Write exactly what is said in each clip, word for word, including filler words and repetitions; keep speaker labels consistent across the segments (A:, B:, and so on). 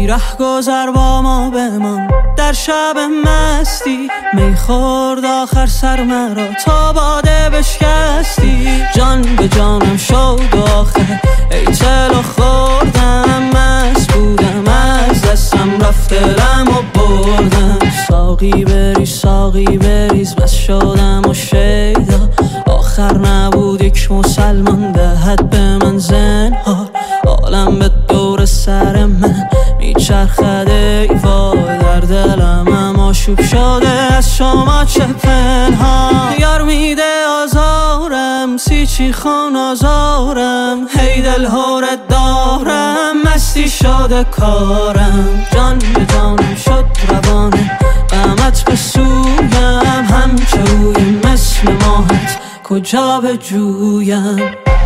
A: ره گذر با ما بمان در شب مستی، می خورد آخر سر مرا تا باده بشکستی. جان به جانم شد و آخر ای تلو خوردم، مست بودم از دستم رفت دلم و بردم. ساقی بریز ساقی بریز بس شدم و شیدا، آخر نبود یک مسلمان دهد به من زنهار. عالم به دور سر من میچرخد ای وای، در دلم هم آشوب شده از شما چه پنهان. یار میده آزارم سی چی خون آزارم، هی دل هورت دارم مستی شده کارم. جان به جانم شد روانه غمت به سویم، همچوی مثل ماهت کجا به جویم.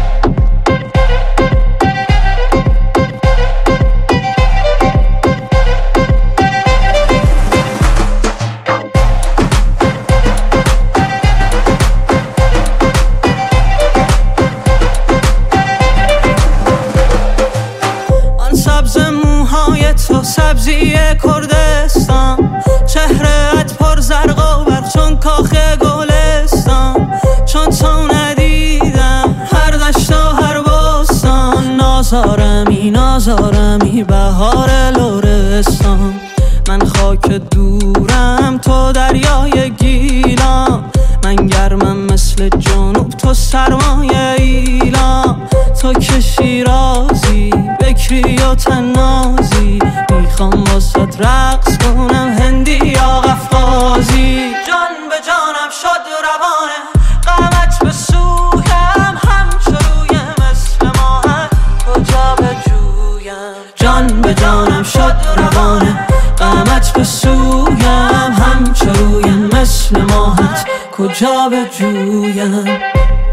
A: سبز موهای تو سبزی کردستان، چهرهت پر زرق و برق چون کاخ گلستان. چون تو ندیدم هر دشت و هر بستان، نازارمی نازارمی بهار لرستان. من خاک دورم تو دریای گیلان، من گرمم مثل جنوب تو سرمایه ایلام. تو که شیرازی بکری و تنازی، میخوام واسد رقص کنم هندی یا قفقازی. جان به جانم شد روانه غمت به سویم، همچروی مثل ماهت کجا به جویم. جان به جانم شد روانه غمت به سویم، همچروی مثل ماهت کجا به جویم.